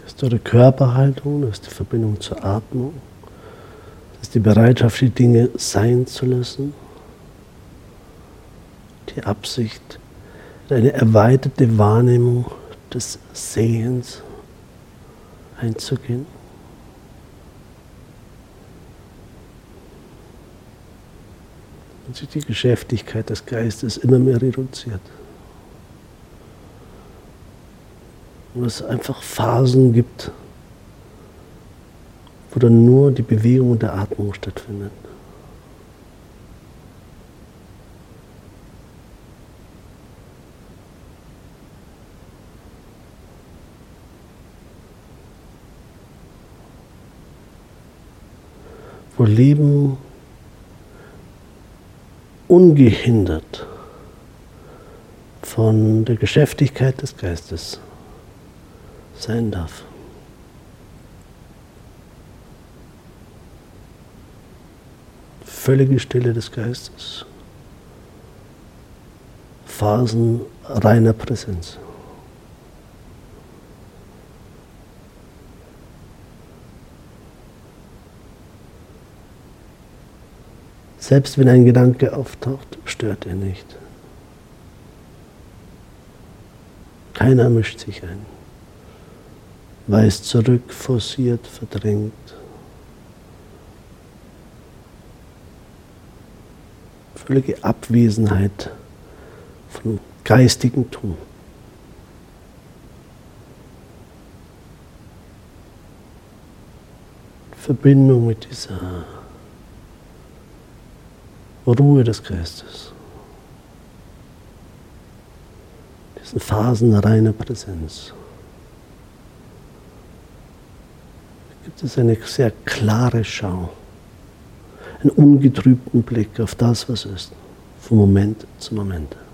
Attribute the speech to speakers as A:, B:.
A: Das ist eure Körperhaltung, das ist die Verbindung zur Atmung, das ist die Bereitschaft, die Dinge sein zu lassen, die Absicht, eine erweiterte Wahrnehmung des Sehens einzugehen. Und sich die Geschäftigkeit des Geistes immer mehr reduziert. Und es einfach Phasen gibt, wo dann nur die Bewegung der Atmung stattfindet. Wo Leben ungehindert von der Geschäftigkeit des Geistes sein darf. Völlige Stille des Geistes, Phasen reiner Präsenz. Selbst wenn ein Gedanke auftaucht, stört er nicht. Keiner mischt sich ein, weist zurück, forciert, verdrängt. Völlige Abwesenheit von geistigem Tun. Verbindung mit dieser Ruhe des Geistes. Diesen Phasen reiner Präsenz. Da gibt es eine sehr klare Schau. Einen ungetrübten Blick auf das, was ist. Von Moment zu Moment.